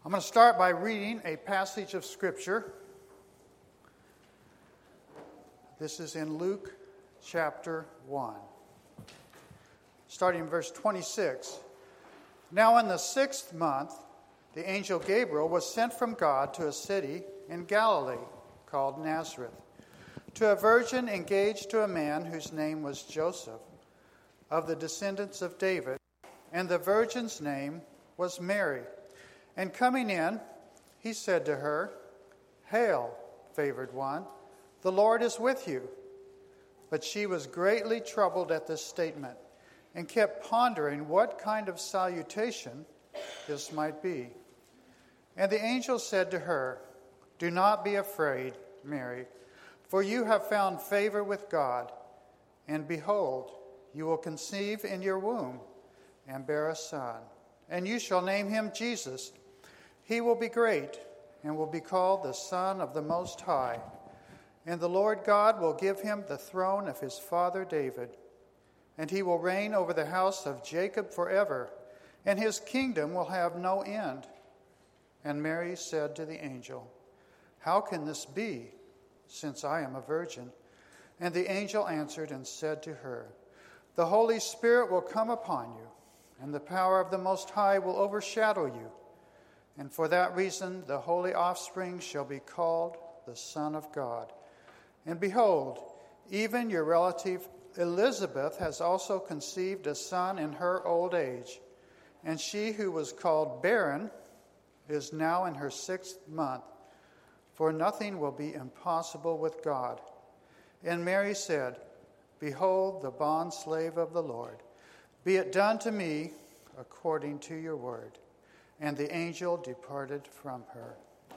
I'm going to start by reading a passage of Scripture. This is in Luke chapter 1. Starting in verse 26. Now in the 6th month, the angel Gabriel was sent from God to a city in Galilee called Nazareth, to a virgin engaged to a man whose name was Joseph, of the descendants of David, and the virgin's name was Mary. And coming in, he said to her, "Hail, favored one, the Lord is with you." But she was greatly troubled at this statement, and kept pondering what kind of salutation this might be. And the angel said to her, "Do not be afraid, Mary, for you have found favor with God. And behold, you will conceive in your womb and bear a son, and you shall name him Jesus. He will be great and will be called the Son of the Most High. And the Lord God will give him the throne of his father David. And he will reign over the house of Jacob forever, and his kingdom will have no end." And Mary said to the angel, "How can this be, since I am a virgin?" And the angel answered and said to her, "The Holy Spirit will come upon you, and the power of the Most High will overshadow you. And for that reason, the holy offspring shall be called the Son of God. And behold, even your relative Elizabeth has also conceived a son in her old age. And she who was called barren is now in her 6th month, for nothing will be impossible with God." And Mary said, "Behold, the bondslave of the Lord. Be it done to me according to your word." And the angel departed from her.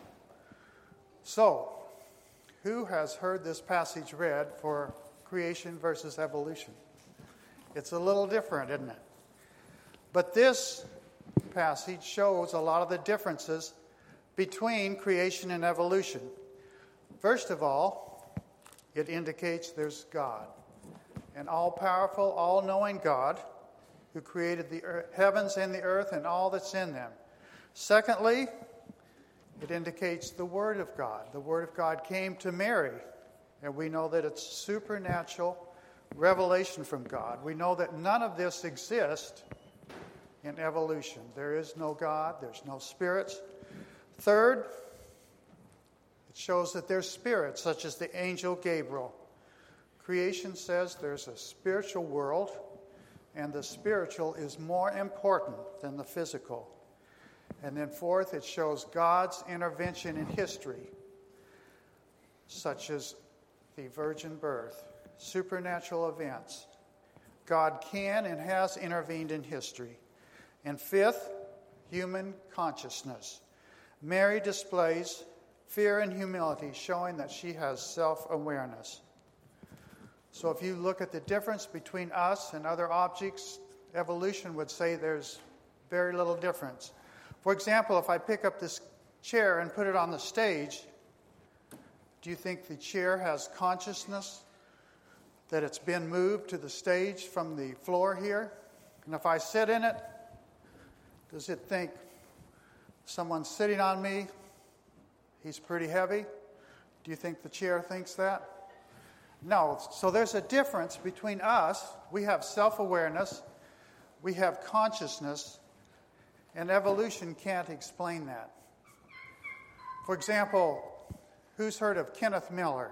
So, who has heard this passage read for creation versus evolution? It's a little different, isn't it? But this passage shows a lot of the differences between creation and evolution. First of all, it indicates there's God, an all-powerful, all-knowing God who created the heavens and the earth and all that's in them. Secondly, it indicates the Word of God. The Word of God came to Mary, and we know that it's supernatural revelation from God. We know that none of this exists in evolution. There is no God, there's no spirits. Third, it shows that there's spirits, such as the angel Gabriel. Creation says there's a spiritual world, and the spiritual is more important than the physical. And then fourth, it shows God's intervention in history, such as the virgin birth, supernatural events. God can and has intervened in history. And fifth, human consciousness. Mary displays fear and humility, showing that she has self-awareness. So if you look at the difference between us and other objects, evolution would say there's very little difference. For example, if I pick up this chair and put it on the stage, do you think the chair has consciousness that it's been moved to the stage from the floor here? And if I sit in it, does it think someone's sitting on me? He's pretty heavy. Do you think the chair thinks that? No. So there's a difference between us. We have self-awareness. We have consciousness. And evolution can't explain that. For example, who's heard of Kenneth Miller?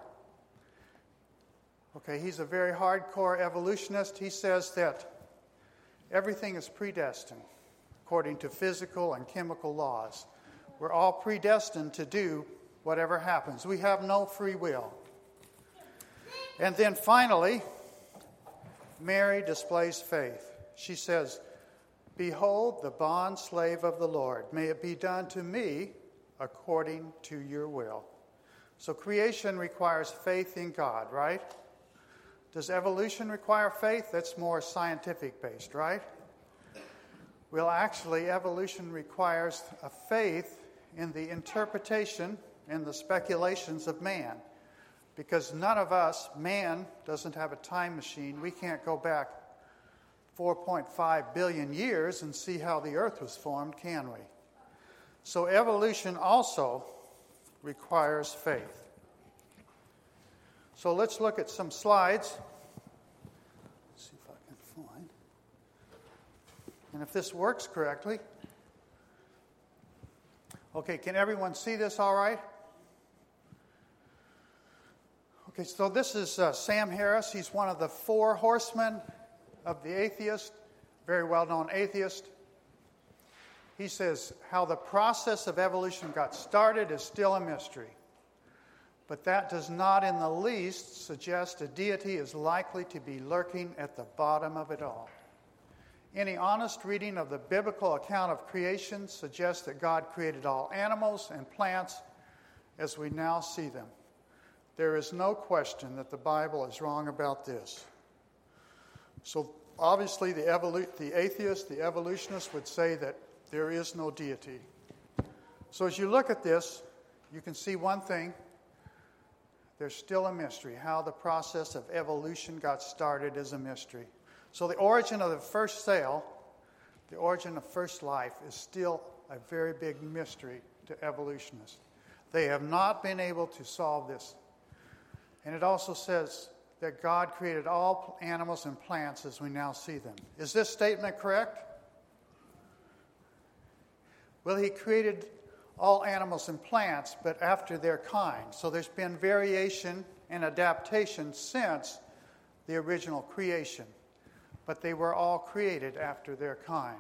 Okay, he's a very hardcore evolutionist. He says that everything is predestined according to physical and chemical laws. We're all predestined to do whatever happens. We have no free will. And then finally, Mary displays faith. She says, "Behold, the bondslave of the Lord. May it be done to me according to your will." So creation requires faith in God, right? Does evolution require faith? That's more scientific based, right? Well, actually, evolution requires a faith in the interpretation and the speculations of man. Because none of us, man, doesn't have a time machine. We can't go back 4.5 billion years and see how the earth was formed, can we? So evolution also requires faith. So let's look at some slides. Let's see if I can find. And if this works correctly. Okay, can everyone see this all right? Okay, so this is Sam Harris. He's one of the four horsemen of the atheist, very well-known atheist. He says how the process of evolution got started is still a mystery. But that does not in the least suggest a deity is likely to be lurking at the bottom of it all. Any honest reading of the biblical account of creation suggests that God created all animals and plants as we now see them. There is no question that the Bible is wrong about this. So obviously the atheist, the evolutionist would say that there is no deity. So as you look at this, you can see one thing. There's still a mystery. How the process of evolution got started is a mystery. So the origin of the first cell, the origin of first life, is still a very big mystery to evolutionists. They have not been able to solve this. And it also says that God created all animals and plants as we now see them. Is this statement correct? Well, he created all animals and plants, but after their kind. So there's been variation and adaptation since the original creation. But they were all created after their kind.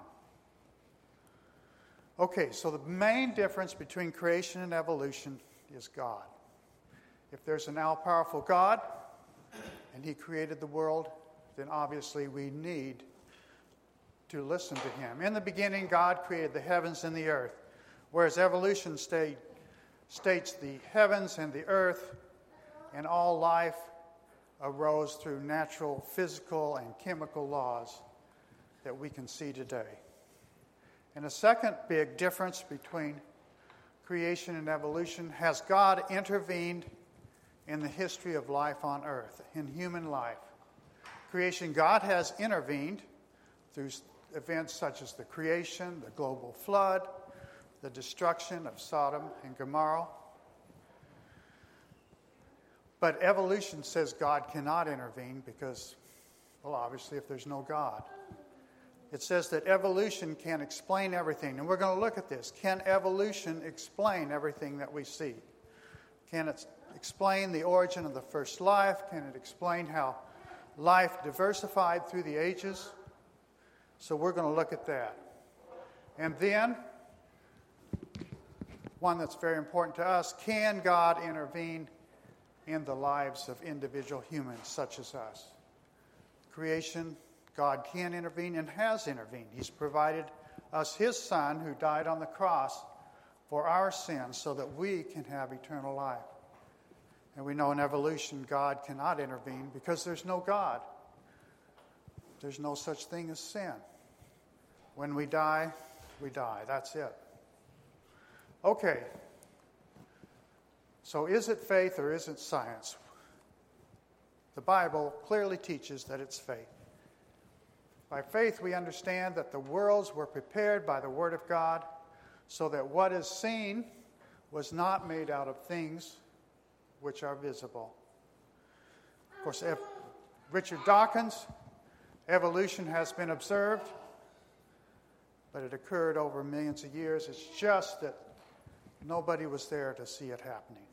Okay, so the main difference between creation and evolution is God. If there's an all-powerful God, and he created the world, then obviously we need to listen to him. In the beginning, God created the heavens and the earth, whereas evolution states the heavens and the earth and all life arose through natural, physical, and chemical laws that we can see today. And a second big difference between creation and evolution: has God intervened in the history of life on earth, in human life? Creation, God has intervened through events such as the creation, the global flood, the destruction of Sodom and Gomorrah. But evolution says God cannot intervene because, well, obviously, if there's no God. It says that evolution can explain everything. And we're going to look at this. Can evolution explain everything that we see? Can it explain the origin of the first life? Can it explain how life diversified through the ages? So we're going to look at that. And then, one that's very important to us: can God intervene in the lives of individual humans such as us? Creation, God can intervene and has intervened. He's provided us his Son who died on the cross for our sins so that we can have eternal life. And we know in evolution God cannot intervene because there's no God. There's no such thing as sin. When we die, we die. That's it. Okay. So is it faith or is it science? The Bible clearly teaches that it's faith. By faith, we understand that the worlds were prepared by the Word of God so that what is seen was not made out of things which are visible. Of course, Richard Dawkins, evolution has been observed, but it occurred over millions of years. It's just that nobody was there to see it happening.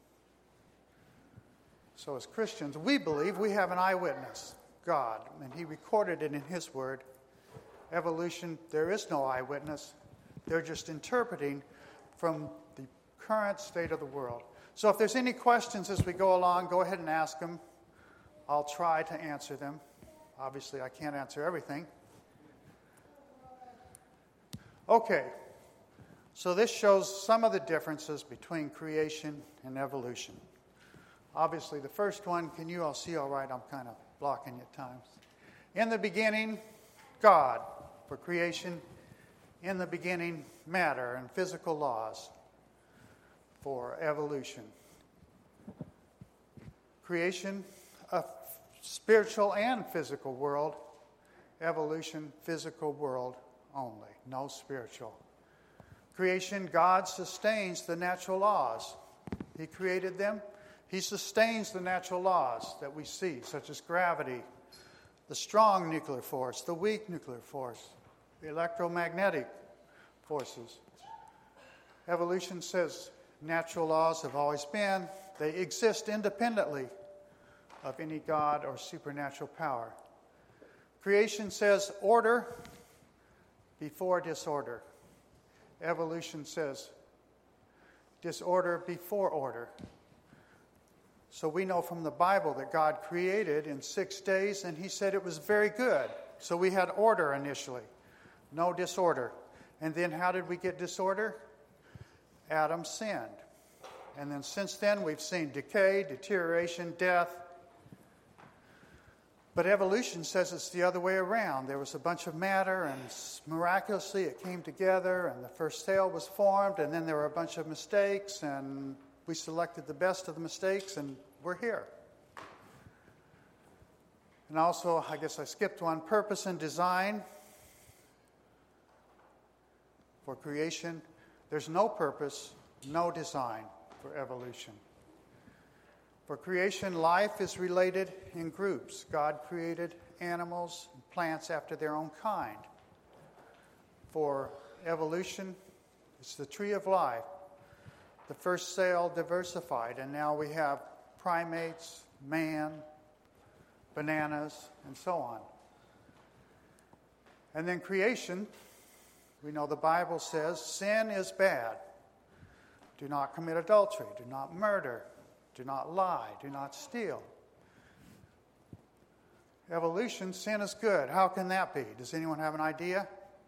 So as Christians, we believe we have an eyewitness, God, and he recorded it in his word. Evolution, there is no eyewitness. They're just interpreting from the current state of the world. So if there's any questions as we go along, go ahead and ask them. I'll try to answer them. Obviously, I can't answer everything. Okay, so this shows some of the differences between creation and evolution. Obviously, the first one, can you all see all right? I'm kind of blocking you at times. In the beginning, God. For creation, in the beginning, matter and physical laws. For evolution. Creation, a spiritual and physical world. Evolution, physical world only, no spiritual. Creation, God sustains the natural laws. He created them. He sustains the natural laws that we see, such as gravity, the strong nuclear force, the weak nuclear force, the electromagnetic forces. Evolution says natural laws have always been. They exist independently of any God or supernatural power. Creation says order before disorder. Evolution says disorder before order. So we know from the Bible that God created in 6 days, and he said it was very good. So we had order initially, no disorder. And then how did we get disorder? Adam sinned. And then since then we've seen decay, deterioration, death. But evolution says it's the other way around. There was a bunch of matter, and miraculously it came together, and the first cell was formed, and then there were a bunch of mistakes, and we selected the best of the mistakes, and we're here. And also, I guess I skipped one, purpose and design. For creation, there's no purpose, no design for evolution. For creation, life is related in groups. God created animals and plants after their own kind. For evolution, it's the tree of life. The first cell diversified, and now we have primates, man, bananas, and so on. And then creation, we know the Bible says sin is bad. Do not commit adultery, do not murder, do not lie, do not steal. Evolution, sin is good. How can that be? Does anyone have an idea?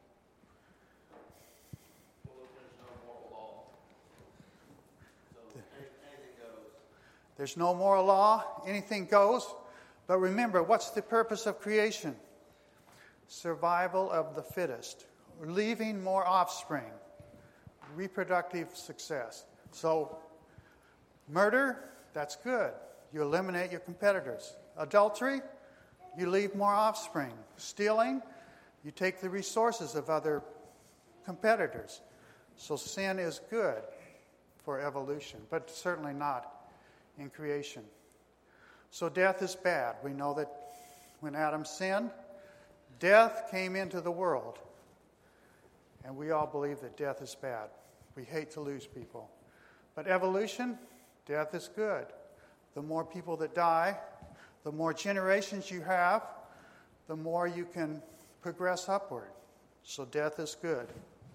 There's no moral law, anything goes. But remember, what's the purpose of creation? Survival of the fittest, leaving more offspring, reproductive success. So, murder, that's good. You eliminate your competitors. Adultery, you leave more offspring. Stealing, you take the resources of other competitors. So sin is good for evolution, but certainly not in creation. So death is bad. We know that when Adam sinned, death came into the world. And we all believe that death is bad. We hate to lose people. But evolution, death is good. The more people that die, the more generations you have, the more you can progress upward. So death is good.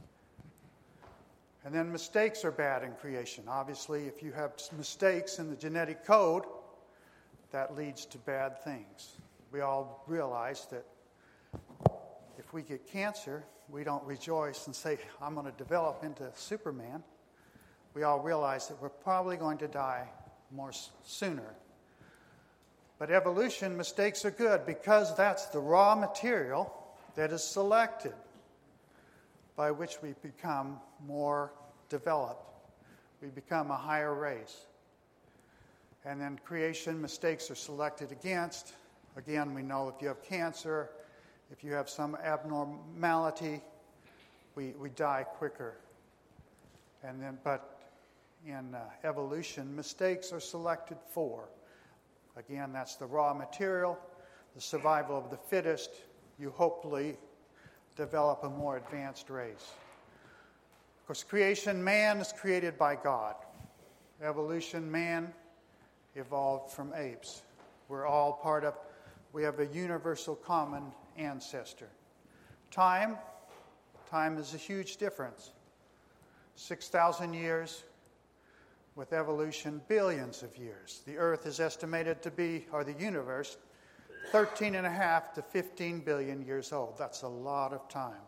And then mistakes are bad in creation. Obviously, if you have mistakes in the genetic code, that leads to bad things. We all realize that if we get cancer, we don't rejoice and say, I'm going to develop into Superman. We all realize that we're probably going to die more sooner. But evolution, mistakes are good because that's the raw material that is selected by which we become more developed. We become a higher race. And then creation, mistakes are selected against. Again, we know if you have cancer, if you have some abnormality, we die quicker. And then, but in evolution, mistakes are selected for. Again, that's the raw material, the survival of the fittest. You hopefully develop a more advanced race. Of course, creation, man is created by God. Evolution, man evolved from apes. We're all part of, we have a universal common ancestor. Time is a huge difference. 6,000 years with evolution, billions of years. The earth is estimated to be, or the universe, 13.5 to 15 billion years old. That's a lot of time.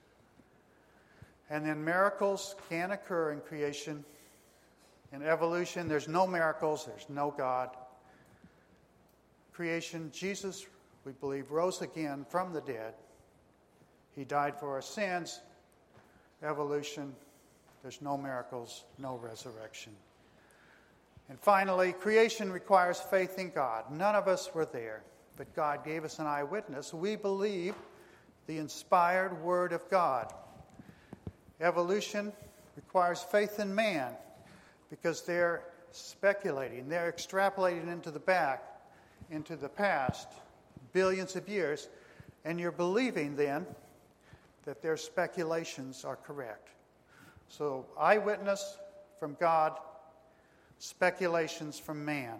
And then miracles can occur in creation. In evolution, there's no miracles, there's no God. Creation, Jesus, we believe, rose again from the dead. He died for our sins. Evolution, there's no miracles, no resurrection. And finally, creation requires faith in God. None of us were there, but God gave us an eyewitness. We believe the inspired Word of God. Evolution, requires faith in man, because they're speculating, they're extrapolating into the past, billions of years, and you're believing then that their speculations are correct. So eyewitness from God, speculations from man.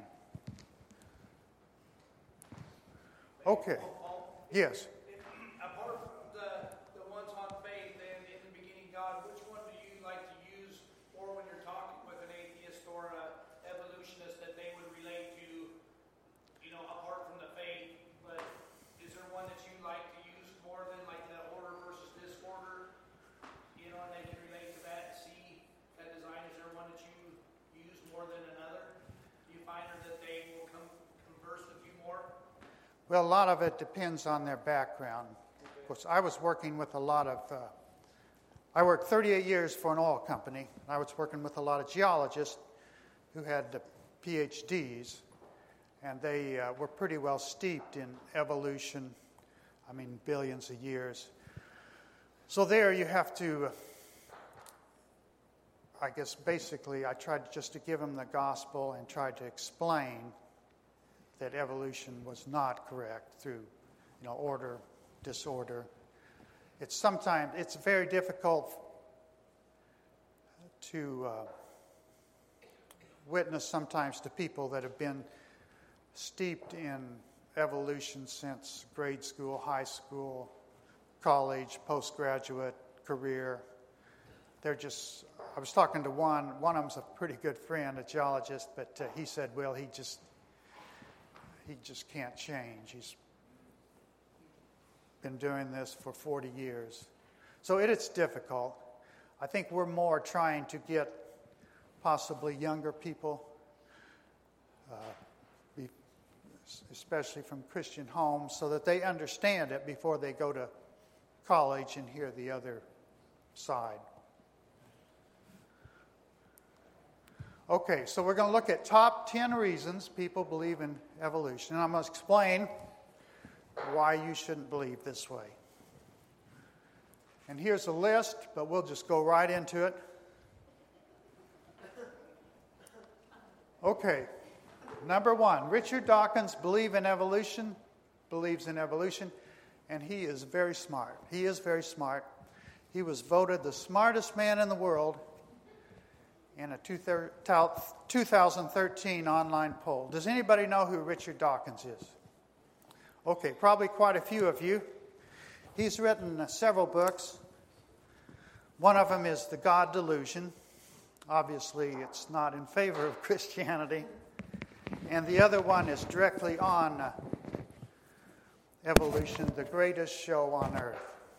Okay. Yes. Apart from the ones on faith and in the beginning God, which one do you like to use more when you're talking with an atheist or an evolutionist that they would relate to, apart from the faith? But is there one that you like to use more than like the order versus disorder? And they can relate to that and see that design. Is there one that you use more than another? Do you find that they will converse with you more? Well, a lot of it depends on their background. Of course, I was working with a lot of, I worked 38 years for an oil company. I was working with a lot of geologists who had PhDs, and they were pretty well steeped in evolution, billions of years. So there you have to, basically I tried just to give them the gospel and tried to explain that evolution was not correct through, order, disorder. It's very difficult to witness sometimes to people that have been steeped in evolution since grade school, high school, college, postgraduate, career. I was talking to one of them's a pretty good friend, a geologist, but he said, well, he just can't change. He's been doing this for 40 years. So it's difficult. I think we're more trying to get possibly younger people, especially from Christian homes, so that they understand it before they go to college and hear the other side. Okay, so we're going to look at top 10 reasons people believe in evolution. And I'm going to explain why you shouldn't believe this way. And here's a list, but we'll just go right into it. Okay, number 1, Richard Dawkins believes in evolution, and he is very smart. He is very smart. He was voted the smartest man in the world in a 2013 online poll. Does anybody know who Richard Dawkins is? Okay, probably quite a few of you. He's written several books. One of them is The God Delusion. Obviously, it's not in favor of Christianity. And the other one is directly on evolution, the greatest show on earth.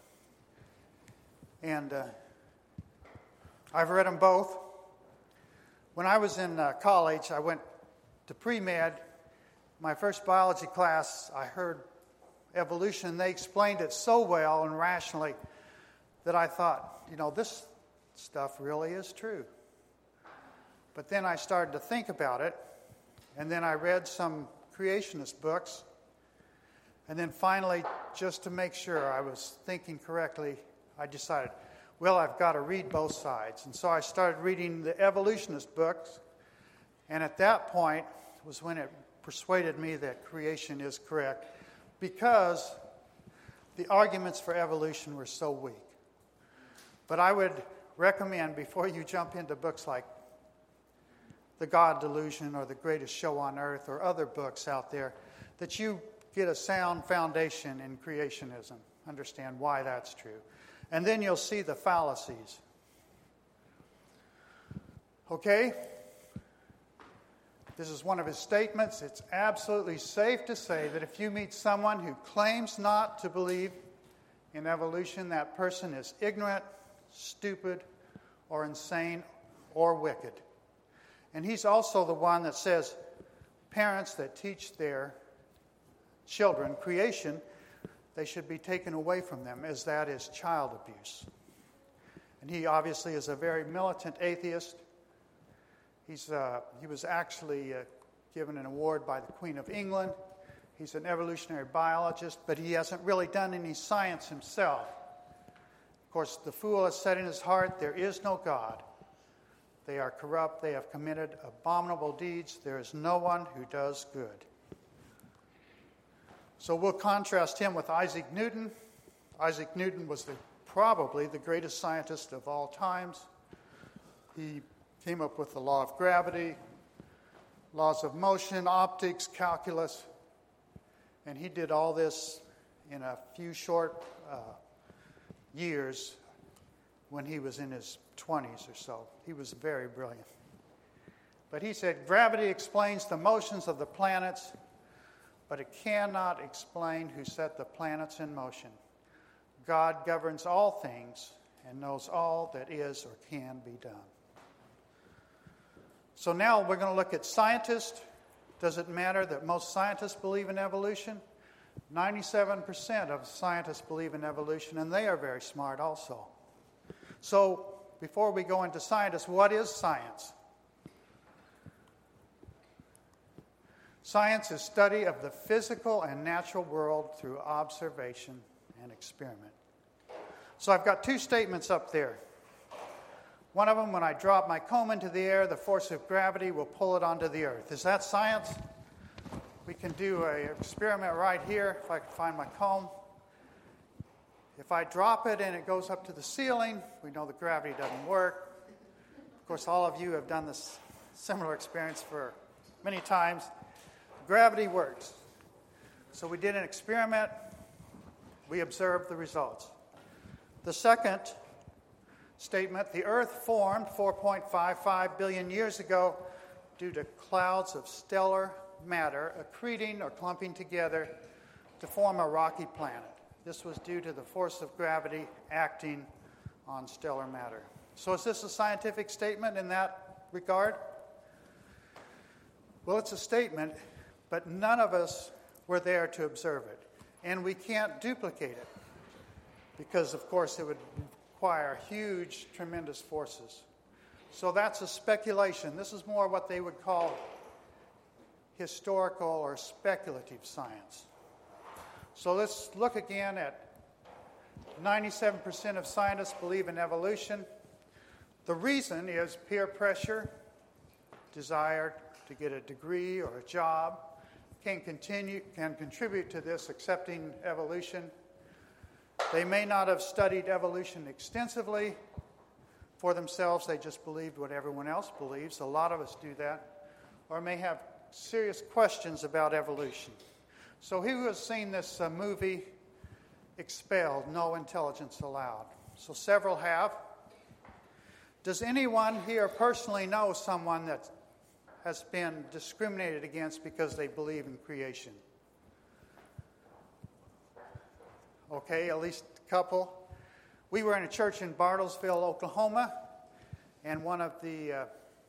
And I've read them both. When I was in college, I went to pre-med. My first biology class, I heard evolution, and they explained it so well and rationally that I thought, this stuff really is true. But then I started to think about it, and then I read some creationist books, and then finally, just to make sure I was thinking correctly, I decided, well, I've got to read both sides. And so I started reading the evolutionist books, and at that point was when it persuaded me that creation is correct, because the arguments for evolution were so weak. But I would recommend, before you jump into books like The God Delusion or The Greatest Show on Earth or other books out there, that you get a sound foundation in creationism. Understand why that's true. And then you'll see the fallacies. Okay? This is one of his statements. It's absolutely safe to say that if you meet someone who claims not to believe in evolution, that person is ignorant, stupid, or insane, or wicked. And he's also the one that says parents that teach their children creation, they should be taken away from them, as that is child abuse. And he obviously is a very militant atheist. He was actually given an award by the Queen of England. He's an evolutionary biologist, but he hasn't really done any science himself. Of course, the fool has said in his heart, there is no God. They are corrupt. They have committed abominable deeds. There is no one who does good. So we'll contrast him with Isaac Newton. Isaac Newton was probably the greatest scientist of all times. He came up with the law of gravity, laws of motion, optics, calculus, and he did all this in a few short years when he was in his 20s or so. He was very brilliant. But he said, gravity explains the motions of the planets, but it cannot explain who set the planets in motion. God governs all things and knows all that is or can be done. So now we're going to look at scientists. Does it matter that most scientists believe in evolution? 97% of scientists believe in evolution, and they are very smart also. So before we go into scientists, what is science? Science is study of the physical and natural world through observation and experiment. So I've got two statements up there. One of them, when I drop my comb into the air, the force of gravity will pull it onto the earth. Is that science? We can do an experiment right here, if I can find my comb. If I drop it and it goes up to the ceiling, we know that gravity doesn't work. Of course, all of you have done this similar experience for many times. Gravity works. So we did an experiment. We observed the results. The second statement, the Earth formed 4.55 billion years ago due to clouds of stellar matter accreting or clumping together to form a rocky planet. This was due to the force of gravity acting on stellar matter. So is this a scientific statement in that regard? Well, it's a statement, but none of us were there to observe it. And we can't duplicate it because, of course, it would require huge, tremendous forces. So that's a speculation. This is more what they would call historical or speculative science. So let's look again at 97% of scientists believe in evolution. The reason is peer pressure, desire to get a degree or a job, can contribute to this accepting evolution. They may not have studied evolution extensively for themselves. They just believed what everyone else believes. A lot of us do that. Or may have serious questions about evolution. So who has seen this movie, Expelled, No Intelligence Allowed? So several have. Does anyone here personally know someone that has been discriminated against because they believe in creation? Okay, at least a couple. We were in a church in Bartlesville, Oklahoma, and one of the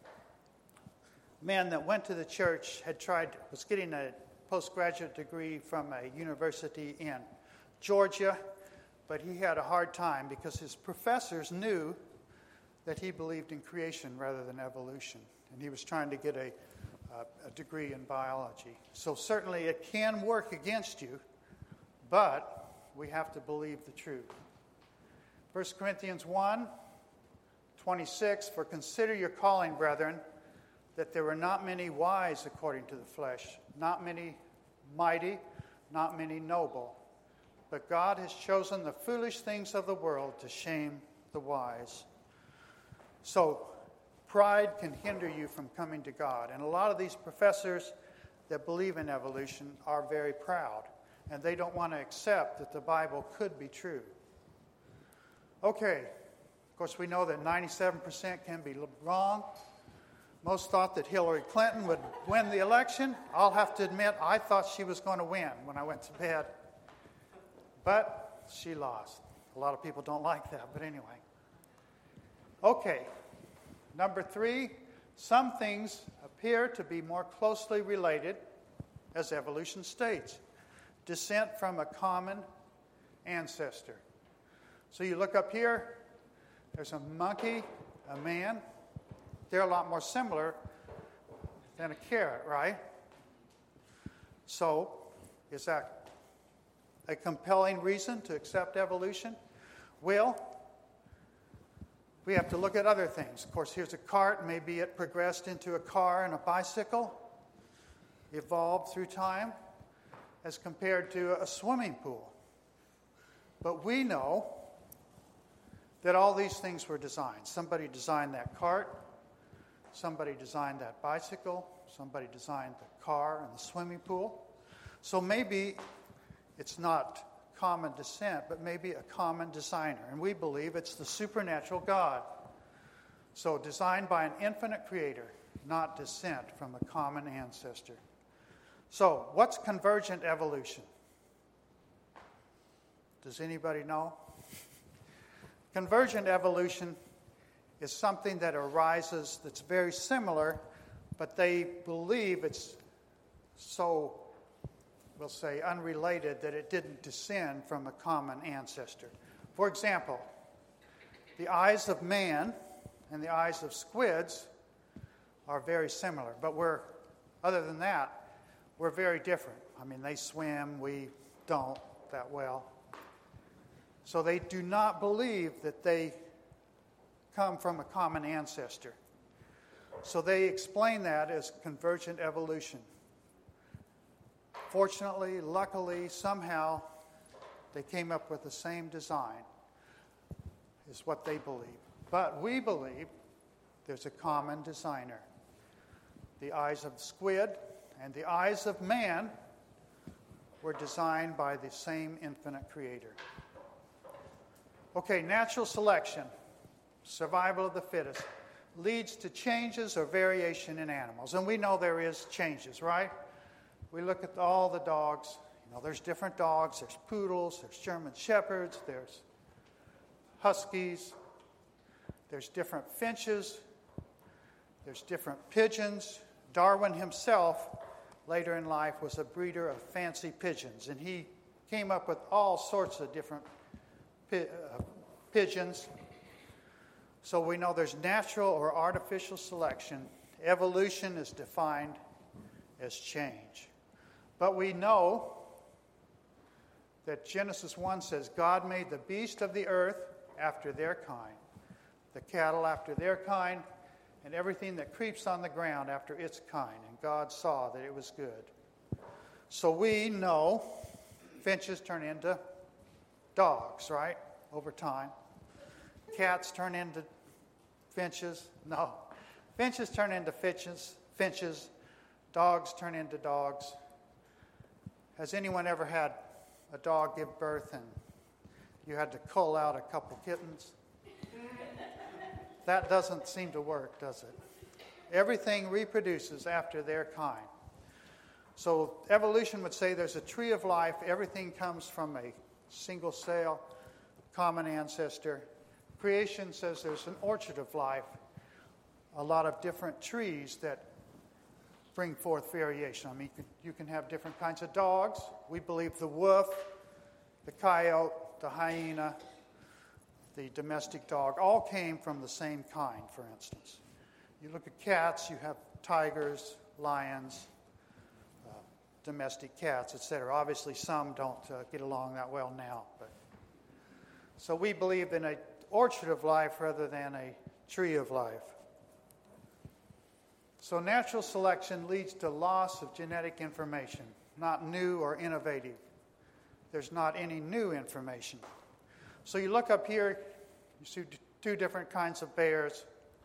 men that went to the church was getting a postgraduate degree from a university in Georgia, but he had a hard time because his professors knew that he believed in creation rather than evolution, and he was trying to get a degree in biology. So certainly it can work against you, but we have to believe the truth. 1 Corinthians 1:26, for consider your calling, brethren, that there were not many wise according to the flesh, not many mighty, not many noble. But God has chosen the foolish things of the world to shame the wise. So pride can hinder you from coming to God. And a lot of these professors that believe in evolution are very proud. And they don't want to accept that the Bible could be true. Okay. Of course, we know that 97% can be wrong. Most thought that Hillary Clinton would win the election. I'll have to admit, I thought she was going to win when I went to bed. But she lost. A lot of people don't like that, but anyway. Okay. Number 3, some things appear to be more closely related, as evolution states. Descent from a common ancestor. So you look up here, there's a monkey, a man. They're a lot more similar than a carrot, right? So, is that a compelling reason to accept evolution? Well, we have to look at other things. Of course, here's a cart. Maybe it progressed into a car and a bicycle, evolved through time, as compared to a swimming pool. But we know that all these things were designed. Somebody designed that cart. Somebody designed that bicycle. Somebody designed the car and the swimming pool. So maybe it's not common descent, but maybe a common designer. And we believe it's the supernatural God. So designed by an infinite creator, not descent from a common ancestor. So what's convergent evolution? Does anybody know? Convergent evolution is something that arises that's very similar, but they believe it's so, we'll say, unrelated that it didn't descend from a common ancestor. For example, the eyes of man and the eyes of squids are very similar, but other than that, we're very different. I mean, they swim, we don't that well. So they do not believe that they come from a common ancestor. So they explain that as convergent evolution. Fortunately, luckily, somehow, they came up with the same design, is what they believe. But we believe there's a common designer. The eyes of the squid and the eyes of man were designed by the same infinite creator. Okay, natural selection, survival of the fittest, leads to changes or variation in animals. And we know there is changes, right? We look at all the dogs. There's different dogs. There's poodles. There's German shepherds. There's huskies. There's different finches. There's different pigeons. Darwin himself, later in life, was a breeder of fancy pigeons. And he came up with all sorts of different pigeons. So we know there's natural or artificial selection. Evolution is defined as change. But we know that Genesis 1 says, God made the beast of the earth after their kind, the cattle after their kind, and everything that creeps on the ground after its kind. And God saw that it was good. So we know finches turn into dogs, right? Over time. Cats turn into finches. No. Finches turn into finches. Dogs turn into dogs. Has anyone ever had a dog give birth and you had to cull out a couple kittens? That doesn't seem to work, does it? Everything reproduces after their kind. So evolution would say there's a tree of life. Everything comes from a single cell, common ancestor. Creation says there's an orchard of life, a lot of different trees that bring forth variation. I mean, you can have different kinds of dogs. We believe the wolf, the coyote, the hyena, the domestic dog, all came from the same kind, for instance. You look at cats, you have tigers, lions, domestic cats, etc. Obviously, some don't get along that well now. So we believe in an orchard of life rather than a tree of life. So natural selection leads to loss of genetic information, not new or innovative. There's not any new information. So you look up here, you see two different kinds of bears.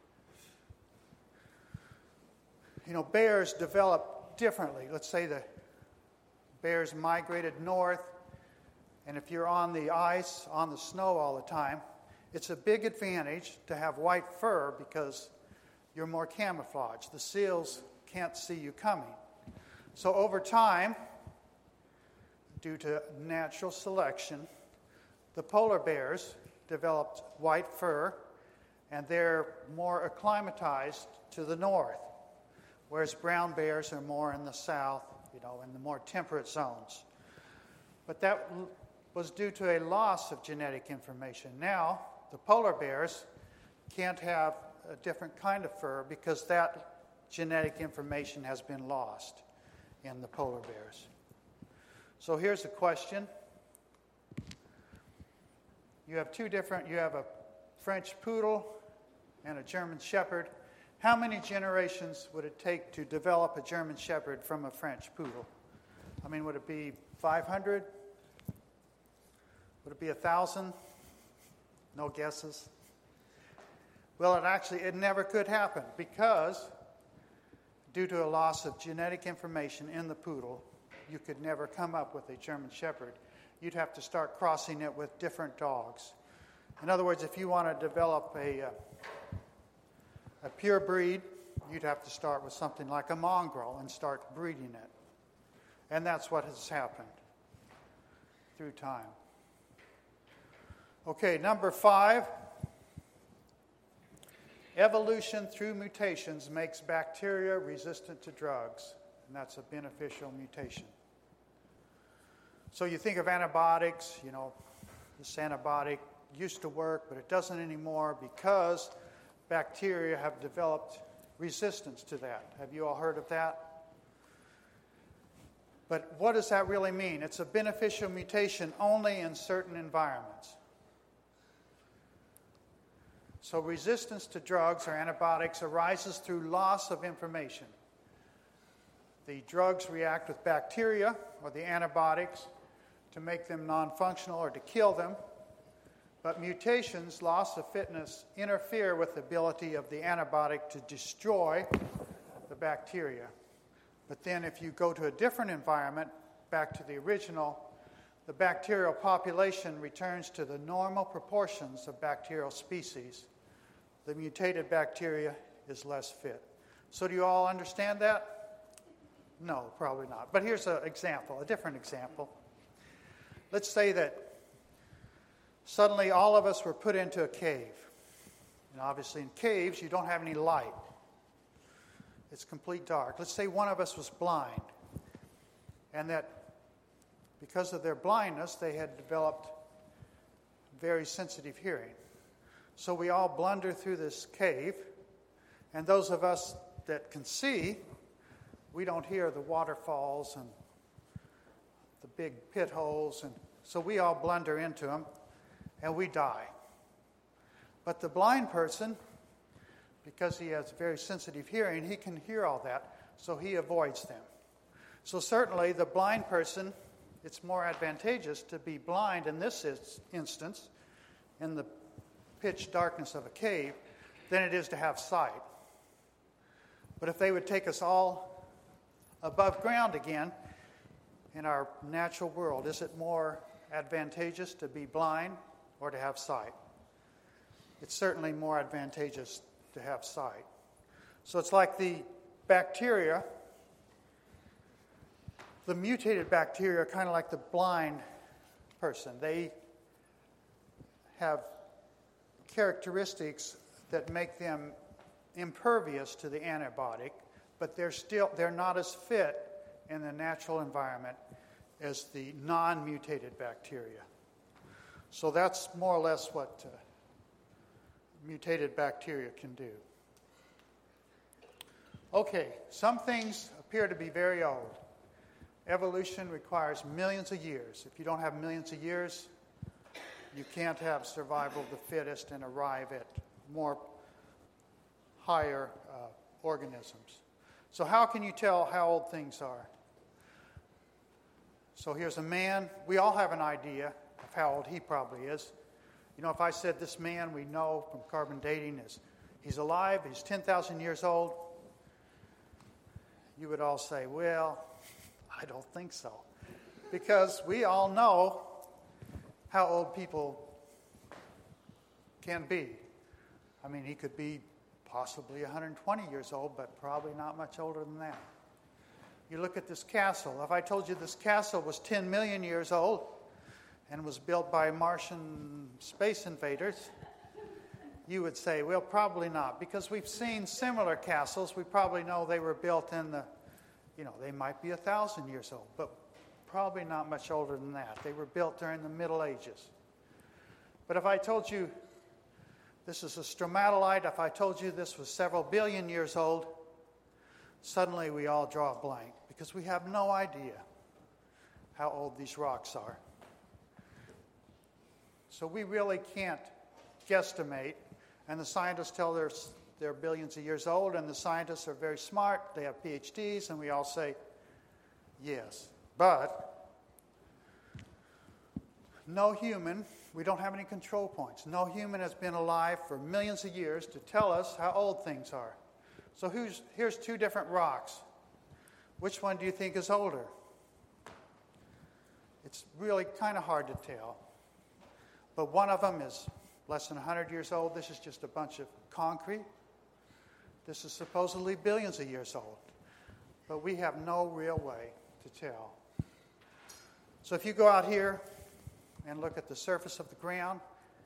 Bears develop differently. Let's say the bears migrated north, and if you're on the ice, on the snow all the time, it's a big advantage to have white fur because you're more camouflaged. The seals can't see you coming. So over time, due to natural selection, the polar bears developed white fur, and they're more acclimatized to the north, whereas brown bears are more in the south, in the more temperate zones. But that was due to a loss of genetic information. Now, the polar bears can't have a different kind of fur because that genetic information has been lost in the polar bears. So here's a question. You have a French poodle and a German Shepherd, how many generations would it take to develop a German Shepherd from a French poodle? I mean, would it be 500? Would it be 1,000? No guesses? Well, it never could happen because due to a loss of genetic information in the poodle, you could never come up with a German Shepherd. You'd have to start crossing it with different dogs. In other words, if you want to develop a pure breed, you'd have to start with something like a mongrel and start breeding it. And that's what has happened through time. Okay, number 5. Evolution through mutations makes bacteria resistant to drugs, and that's a beneficial mutation. So you think of antibiotics, this antibiotic used to work, but it doesn't anymore because bacteria have developed resistance to that. Have you all heard of that? But what does that really mean? It's a beneficial mutation only in certain environments. So resistance to drugs or antibiotics arises through loss of information. The drugs react with bacteria or the antibiotics to make them non-functional or to kill them. But mutations, loss of fitness, interfere with the ability of the antibiotic to destroy the bacteria. But then if you go to a different environment, back to the original, the bacterial population returns to the normal proportions of bacterial species. The mutated bacteria is less fit. So do you all understand that? No, probably not. But here's an example, a different example. Let's say that suddenly all of us were put into a cave. And obviously in caves you don't have any light. It's complete dark. Let's say one of us was blind. And that because of their blindness, they had developed very sensitive hearing. So we all blunder through this cave, and those of us that can see, we don't hear the waterfalls and the big pit holes, and so we all blunder into them, and we die. But the blind person, because he has very sensitive hearing, he can hear all that, so he avoids them. So certainly the blind person, it's more advantageous to be blind in this instance, in the pitch darkness of a cave, than it is to have sight. But if they would take us all above ground again in our natural world, is it more advantageous to be blind or to have sight? It's certainly more advantageous to have sight. So it's like the bacteria, the mutated bacteria are kind of like the blind person. They have characteristics that make them impervious to the antibiotic, but they're not as fit in the natural environment as the non-mutated bacteria. So that's more or less what mutated bacteria can do. Okay, some things appear to be very old. Evolution requires millions of years. If you don't have millions of years, you can't have survival of the fittest and arrive at more higher organisms. So how can you tell how old things are? So here's a man. We all have an idea of how old he probably is. If I said this man we know from carbon dating he's alive, he's 10,000 years old, you would all say, well, I don't think so. Because we all know how old people can be. I mean, he could be possibly 120 years old, but probably not much older than that. You look at this castle. If I told you this castle was 10 million years old and was built by Martian space invaders, you would say, well, probably not. Because we've seen similar castles. We probably know they were built in they might be 1,000 years old, but probably not much older than that. They were built during the Middle Ages. But if I told you this is a stromatolite, if I told you this was several billion years old, suddenly we all draw a blank because we have no idea how old these rocks are. So we really can't guesstimate And the scientists tell they're billions of years old, and the scientists are very smart. They have PhDs, and we all say, yes. But no human, we don't have any control points. No human has been alive for millions of years to tell us how old things are. So here's two different rocks. Which one do you think is older? It's really kind of hard to tell. But one of them is less than 100 years old. This is just a bunch of concrete. This is supposedly billions of years old. But we have no real way to tell. So if you go out here and look at the surface of the ground,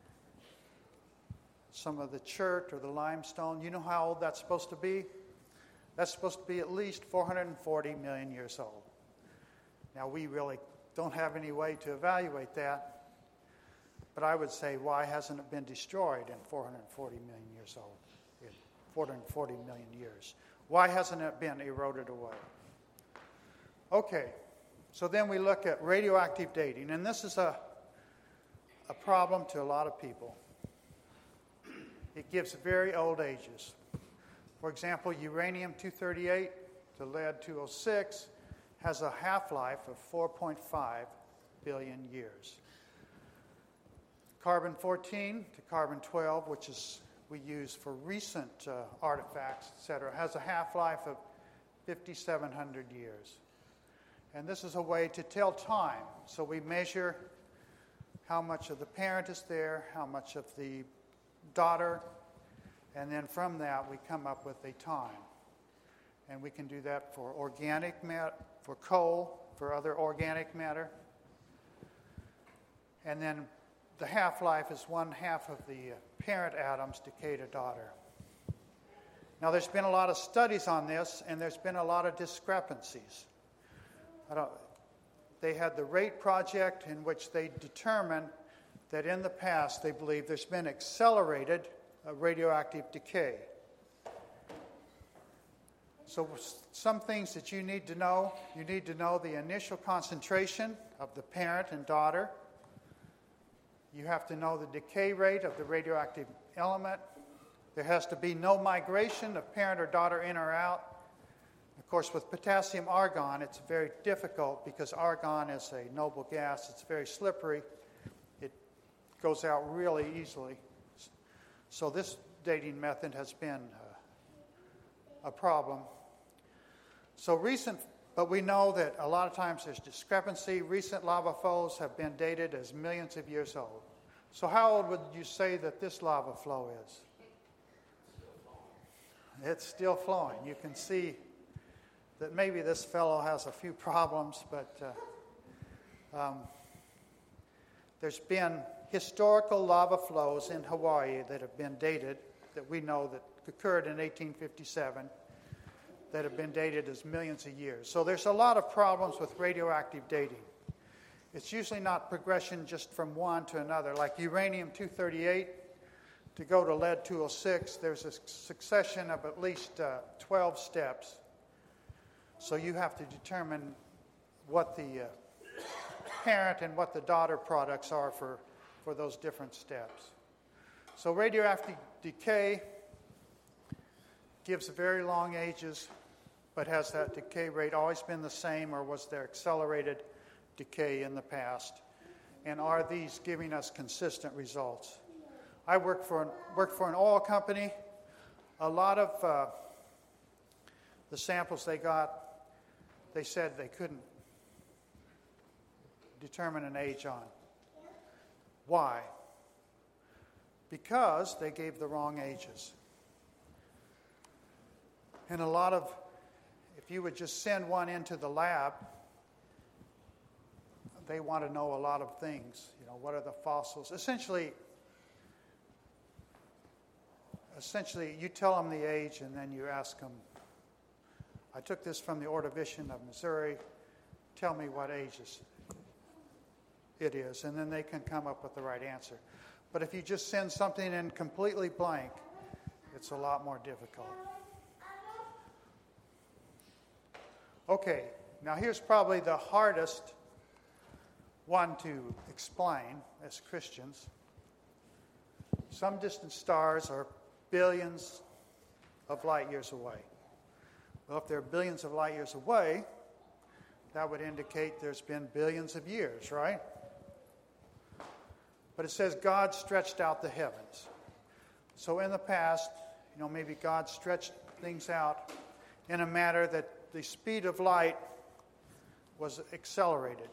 some of the chert or the limestone, you know how old that's supposed to be? That's supposed to be at least 440 million years old. Now, we really don't have any way to evaluate that, but I would say, why hasn't it been destroyed in 440 million years old? In 440 million years. Why hasn't it been eroded away? Okay, so then we look at radioactive dating, and this is a problem to a lot of people. It gives very old ages. For example, uranium-238 to lead-206 has a half-life of 4.5 billion years. Carbon-14 to carbon-12, which is we use for recent artifacts, etc., has a half-life of 5,700 years. And this is a way to tell time. So we measure how much of the parent is there, how much of the daughter, and then from that we come up with a time. And we can do that for organic matter, for coal, for other organic matter. And then the half-life is 1/2 of the parent atoms decay to daughter. Now there's been a lot of studies on this, and there's been a lot of discrepancies. They had the RATE project, in which they determined that in the past they believe there's been accelerated radioactive decay. So some things that you need to know the initial concentration of the parent and daughter. You have to know the decay rate of the radioactive element. There has to be no migration of parent or daughter in or out. Of course, with potassium argon, it's very difficult because argon is a noble gas. It's very slippery. It goes out really easily. So this dating method has been a problem. But we know that a lot of times there's discrepancy. Recent lava flows have been dated as millions of years old. So how old would you say that this lava flow is? It's still flowing. You can see that maybe this fellow has a few problems, but there's been historical lava flows in Hawaii that have been dated, that we know that occurred in 1857, that have been dated as millions of years. So there's a lot of problems with radioactive dating. It's usually not progression just from one to another. Like uranium-238, to go to lead-206, there's a succession of at least 12 steps. So you have to determine what the parent and what the daughter products are for those different steps. So radioactive decay gives very long ages, but has that decay rate always been the same, or was there accelerated decay in the past? And are these giving us consistent results? I worked for an oil company. A lot of the samples they got, they said they couldn't determine an age on. Why? Because they gave the wrong ages. And if you would just send one into the lab, they want to know a lot of things. You know, what are the fossils? Essentially, you tell them the age, and then you ask them, I took this from the Ordovician of Missouri, tell me what age it is, and then they can come up with the right answer. But if you just send something in completely blank, it's a lot more difficult. Okay, now here's probably the hardest one to explain as Christians. Some distant stars are billions of light years away. Well, if they're billions of light years away, that would indicate there's been billions of years, right? But it says God stretched out the heavens. So in the past, maybe God stretched things out in a manner that the speed of light was accelerated.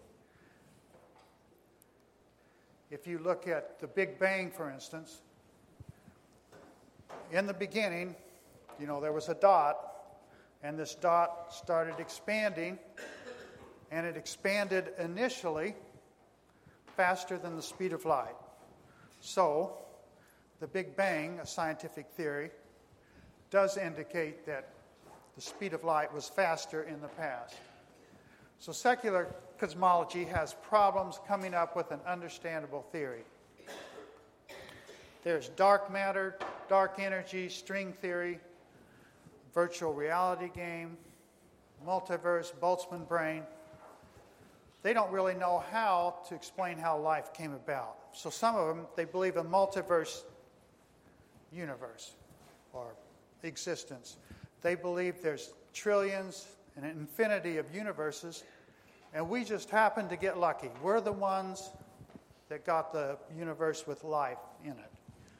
If you look at the Big Bang, for instance, in the beginning, there was a dot, and this dot started expanding, and it expanded initially faster than the speed of light. So, the Big Bang, a scientific theory, does indicate that the speed of light was faster in the past. So secular cosmology has problems coming up with an understandable theory. There's dark matter, dark energy, string theory, virtual reality game, multiverse, Boltzmann brain. They don't really know how to explain how life came about. So some of them, they believe a multiverse universe or existence. They believe there's trillions and an infinity of universes, and we just happen to get lucky. We're the ones that got the universe with life in it.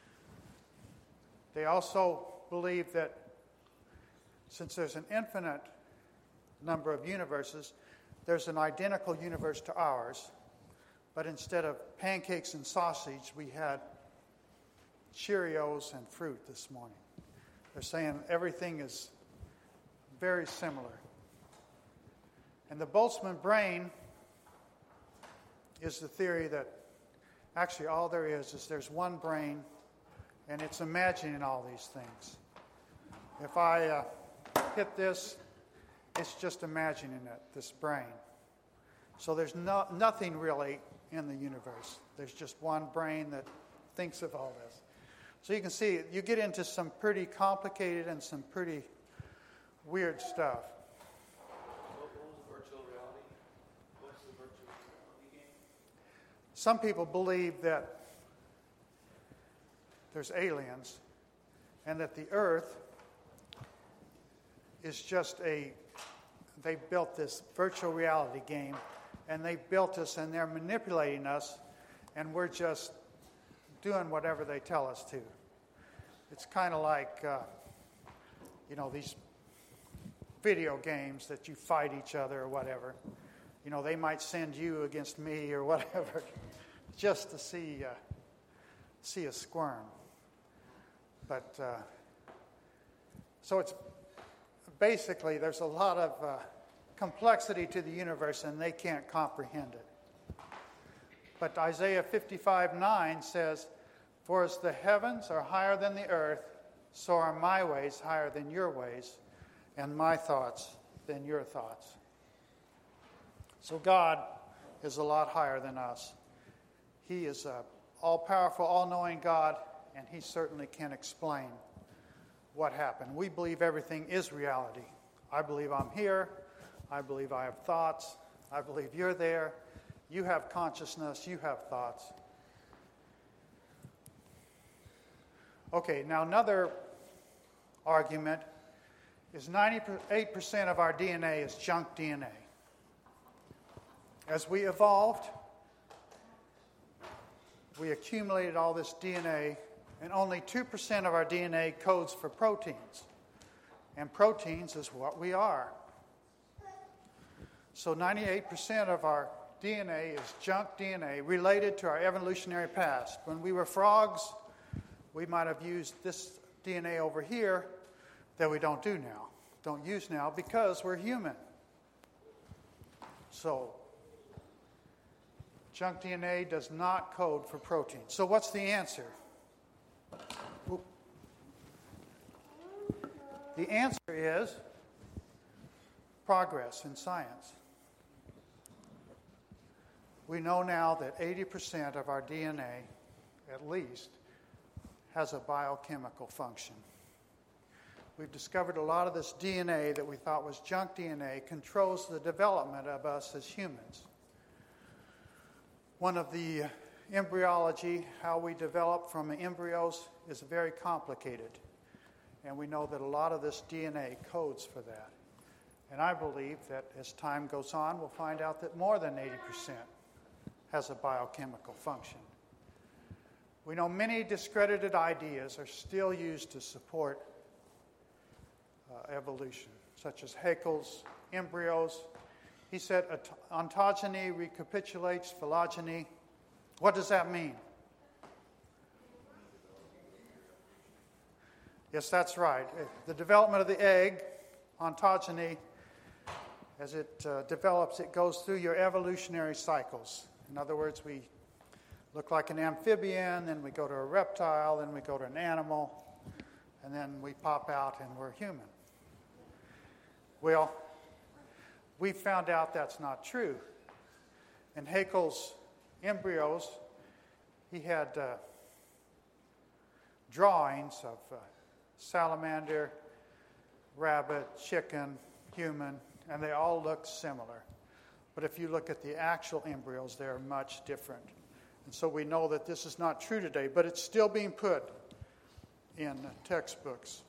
They also believe that since there's an infinite number of universes, there's an identical universe to ours, but instead of pancakes and sausage, we had Cheerios and fruit this morning. They're saying everything is very similar. And the Boltzmann brain is the theory that actually all there is there's one brain, and it's imagining all these things. If I hit this, it's just imagining it, this brain. So there's nothing really in the universe. There's just one brain that thinks of all this. So you can see, you get into some pretty complicated and some pretty weird stuff. What was virtual reality? What's the virtual reality game? Some people believe that there's aliens and that the earth is just they built this virtual reality game, and they built us and they're manipulating us, and we're just doing whatever they tell us to. It's kind of like, these video games that you fight each other or whatever. They might send you against me or whatever just to see us squirm. But, so it's basically, there's a lot of complexity to the universe, and they can't comprehend it. But Isaiah 55:9 says, "For as the heavens are higher than the earth, so are my ways higher than your ways, and my thoughts than your thoughts." So God is a lot higher than us. He is an all-powerful, all-knowing God, and He certainly can explain what happened. We believe everything is reality. I believe I'm here. I believe I have thoughts. I believe you're there. You have consciousness. You have thoughts. Okay, now another argument is 98% of our DNA is junk DNA. As we evolved, we accumulated all this DNA, and only 2% of our DNA codes for proteins. And proteins is what we are. So 98% of our DNA is junk DNA related to our evolutionary past. When we were frogs, we might have used this DNA over here that we don't use now because we're human. So junk DNA does not code for protein. So what's the answer? The answer is progress in science. We know now that 80% of our DNA, at least, has a biochemical function. We've discovered a lot of this DNA that we thought was junk DNA controls the development of us as humans. One of the embryology, how we develop from embryos, is very complicated. And we know that a lot of this DNA codes for that. And I believe that as time goes on, we'll find out that more than 80% has a biochemical function. We know many discredited ideas are still used to support evolution, such as Haeckel's embryos. He said ontogeny recapitulates phylogeny. What does that mean? Yes, that's right. The development of the egg, ontogeny, as it develops, it goes through your evolutionary cycles. In other words, we look like an amphibian, then we go to a reptile, then we go to an animal, and then we pop out and we're human. Well, we found out that's not true. In Haeckel's embryos, he had drawings of salamander, rabbit, chicken, human, and they all look similar. But if you look at the actual embryos, they're much different. And so we know that this is not true today, but it's still being put in textbooks.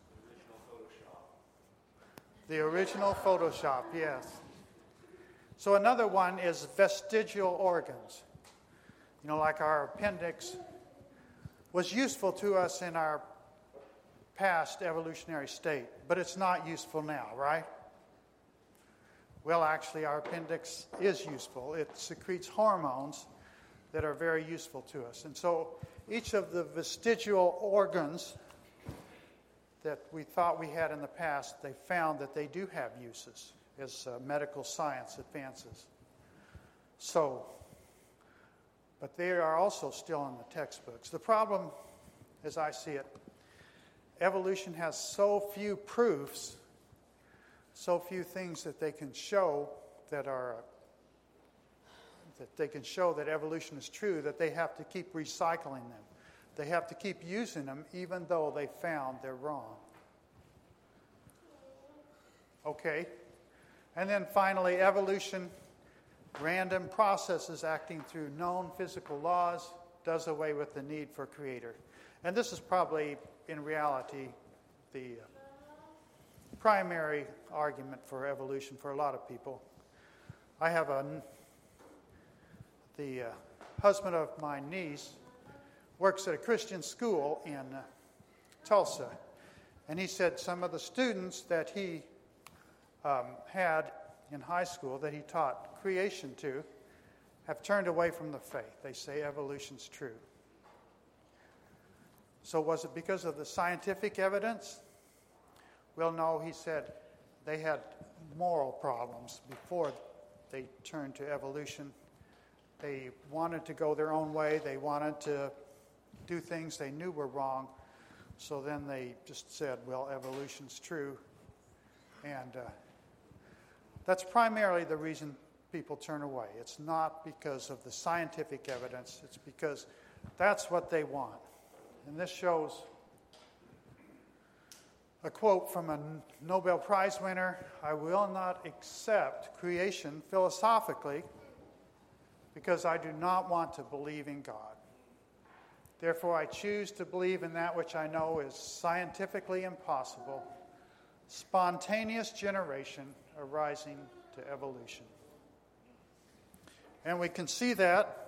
The original Photoshop, yes. So another one is vestigial organs. You know, like our appendix was useful to us in our past evolutionary state, but it's not useful now, right? Well, actually, our appendix is useful. It secretes hormones that are very useful to us. And so each of the vestigial organs that we thought we had in the past, they found that they do have uses as medical science advances. So, but they are also still in the textbooks. The problem, as I see it, evolution has so few proofs, so few things that they can show that they can show that evolution is true, that they have to keep recycling them. They have to keep using them even though they found they're wrong. Okay. And then finally, evolution, random processes acting through known physical laws, does away with the need for a creator. And this is probably, in reality, the primary argument for evolution for a lot of people. I have the husband of my niece works at a Christian school in Tulsa. And he said some of the students that he had in high school that he taught creation to have turned away from the faith. They say evolution's true. So was it because of the scientific evidence? Well, no, he said they had moral problems before they turned to evolution. They wanted to go their own way. They wanted to do things they knew were wrong. So then they just said, well, evolution's true. And that's primarily the reason people turn away. It's not because of the scientific evidence. It's because that's what they want. And this shows a quote from a Nobel Prize winner: "I will not accept creation philosophically because I do not want to believe in God. Therefore, I choose to believe in that which I know is scientifically impossible, spontaneous generation arising to evolution." And we can see that.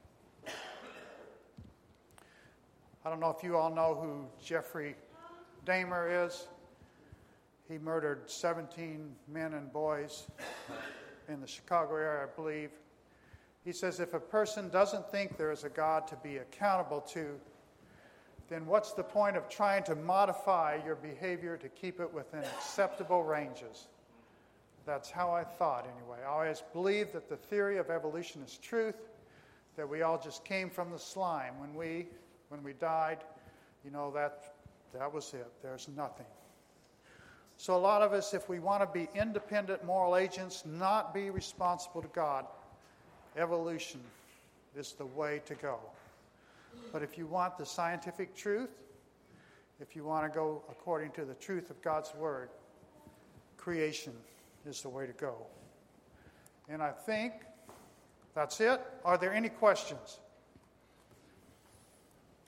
I don't know if you all know who Jeffrey Dahmer is. He murdered 17 men and boys in the Chicago area, I believe. He says, if a person doesn't think there is a God to be accountable to, then what's the point of trying to modify your behavior to keep it within acceptable ranges? That's how I thought anyway. I always believed that the theory of evolution is truth, that we all just came from the slime. When we died, that was it. There's nothing. So a lot of us, if we want to be independent moral agents, not be responsible to God, evolution is the way to go. But if you want the scientific truth, if you want to go according to the truth of God's Word, creation is the way to go. And I think that's it. Are there any questions?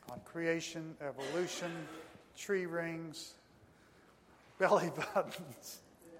on creation, evolution, tree rings, belly buttons.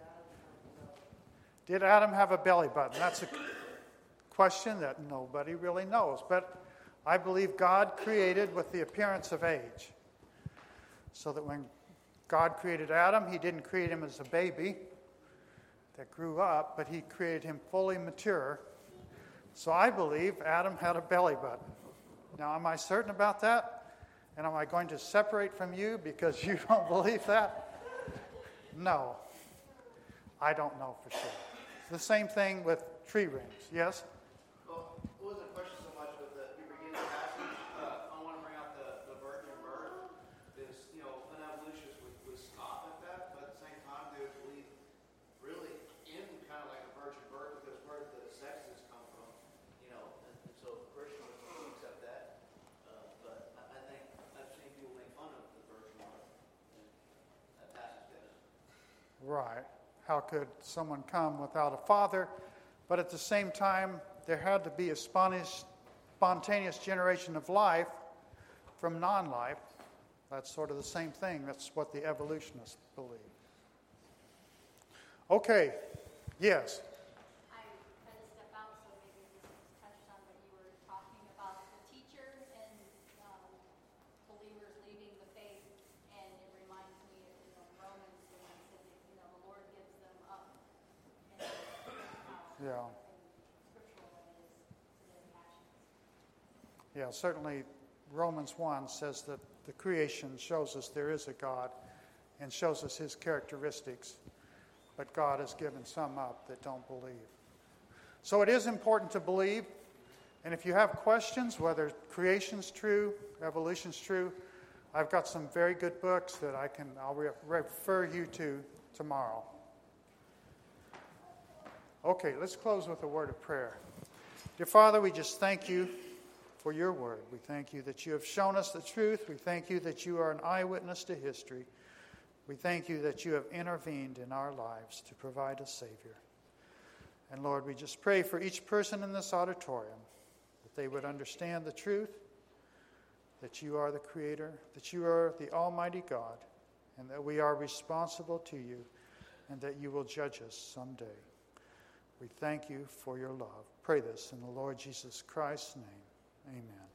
Did Adam have a belly button? That's a question that nobody really knows. But I believe God created with the appearance of age. So that when God created Adam, he didn't create him as a baby that grew up, but he created him fully mature. So I believe Adam had a belly button. Now, am I certain about that? And am I going to separate from you because you don't believe that? No. I don't know for sure. The same thing with tree rings. Yes? Well, it wasn't a question so much with the beginning passage. I want to bring out the virgin birth. Is, an evolutionist would scoff at that, but at the same time, they would believe really in kind of like a virgin birth because where the sexes come from, and so Christian would accept that. But I think I've seen people make fun of the virgin birth. That passage does. Right. How could someone come without a father? But at the same time, there had to be a spontaneous generation of life from non-life. That's sort of the same thing. That's what the evolutionists believe. Okay. Yes. I had to step out, so maybe this was touched on, but you were talking about the teacher and believers leaving the faith, and it reminds me of Romans when it said that the Lord gives them up, and Yeah. scriptural it is to their passions. Yeah, certainly Romans 1 says that the creation shows us there is a God and shows us his characteristics, but God has given some up that don't believe. So it is important to believe, and if you have questions, whether creation's true, evolution's true, I've got some very good books that I'll refer you to tomorrow. Okay, let's close with a word of prayer. Dear Father, we just thank you for your word. We thank you that you have shown us the truth. We thank you that you are an eyewitness to history. We thank you that you have intervened in our lives to provide a Savior. And Lord, we just pray for each person in this auditorium that they would understand the truth, that you are the Creator, that you are the Almighty God, and that we are responsible to you, and that you will judge us someday. We thank you for your love. Pray this in the Lord Jesus Christ's name. Amen.